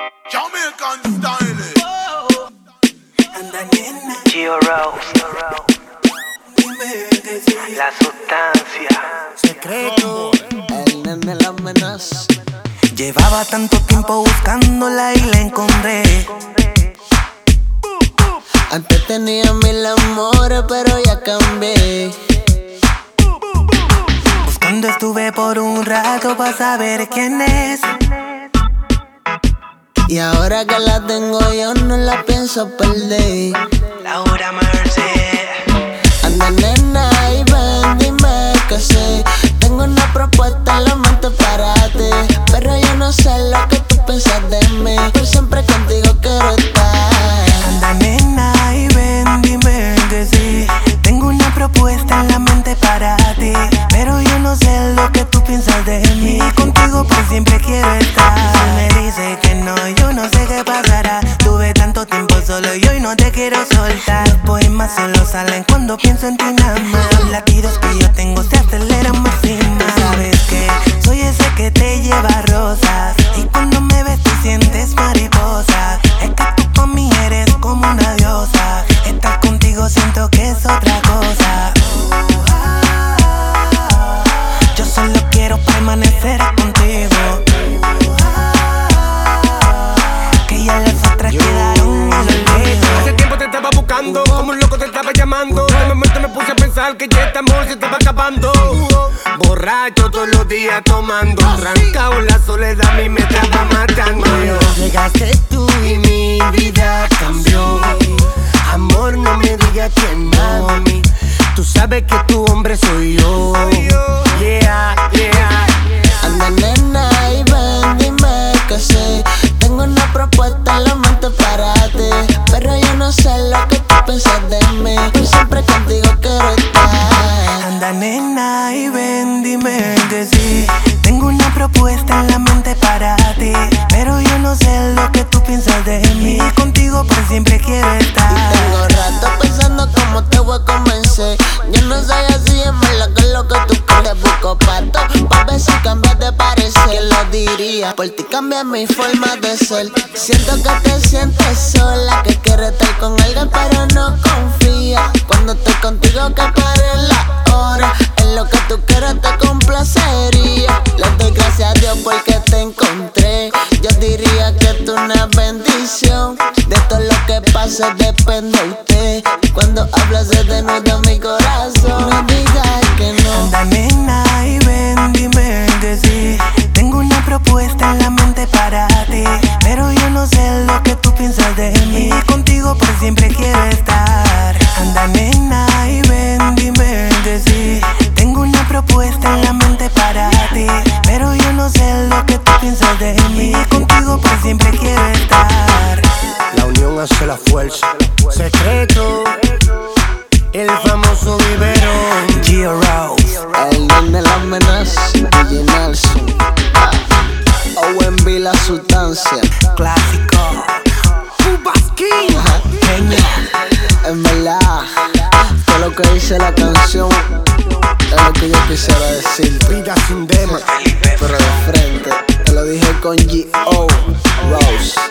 Jamaican style. Anda nena, Gio Rose, dime que sí. la sustancia. Secreto, El nene la amenaza. llevaba tanto tiempo buscándola y la encontré. Antes tenía mil amores, pero ya cambié. Buscando estuve por un rato para saber quién es. Y ahora que la tengo yo no la pienso perder. Laura Merced. Anda nena y ven, dime que sí. Tengo una propuesta en la mente para ti, pero yo no sé lo que tú piensas de mí. Por siempre contigo quiero estar. Anda nena y ven, dime que sí. Tengo una propuesta en la mente para ti, pero yo no sé lo que tú piensas de mí. Contigo por siempre quiero estar. Me dice que no, yo no sé qué pasará. Tuve tanto tiempo solo y hoy no te quiero soltar. Los poemas solo salen cuando pienso en ti nada más. Los latidos que yo tengo se aceleran más y más. Sabes que soy ese que te lleva rosas, y cuando me ves tú sientes mariposas. Es que tú para mí eres como una diosa. Estar contigo siento que es otra cosa. Yo solo quiero permanecer contigo. Que ya las otras quedaron en el olvido. Hace tiempo te estaba buscando, como un loco te estaba llamando. De momento me puse a pensar que ya este amor se estaba acabando. Borracho todos los días tomando, arrancado la soledad a mí me estaba matando. Llegaste tú y mi vida cambió. Amor, no me digas que no. Tú sabes que tu hombre soy yo. Yeah, yeah. Anda nena y ven, dime que sí. Tengo una propuesta en la mente para ti, pero yo no sé lo que tú piensas de mí. Por siempre contigo quiero estar. Anda nena y ven, dime que sí. Tengo una propuesta en la mente para ti, pero yo no sé lo que tú piensas de mí. Contigo por siempre quiero estar. Y tengo rato pensando cómo te voy a convencer. Yo no soy así, en verdad que es lo que tú crees. Te busco pato, pa' ver si cambias de parecer. ¿Quién lo diría? Por ti cambia mi forma de ser. Siento que te sientes sola, que quieres estar con alguien pero no confía. Cuando estoy contigo que pare la hora. En lo que tú quieras te complacería. Le doy gracias a Dios porque te encontré. Yo diría que tú una bendición. De todo lo que pasa depende usted. Cuando hablas se desnuda mi corazón. No digas que no. Anda nena y ven, dime que sí. Tengo una propuesta en la mente para ti, pero yo no sé lo que tú piensas de mí. Contigo por siempre quiero estar. Anda nena y ven, dime que sí. Tengo una propuesta en la mente para ti, pero yo no sé lo que tú piensas de mí. Contigo por siempre quiero estar. La unión hace la fuerza. Secreto, el famoso vivero. Gio Rose, El nene la amenaza, DJ Nelson. OMB la sustancia. clásico. Ubasquín. Peña. En verdad, todo lo que dice la canción es lo que yo quisiera decirte. Vida sin dema. Pero de frente, te lo dije con G.O. Rose.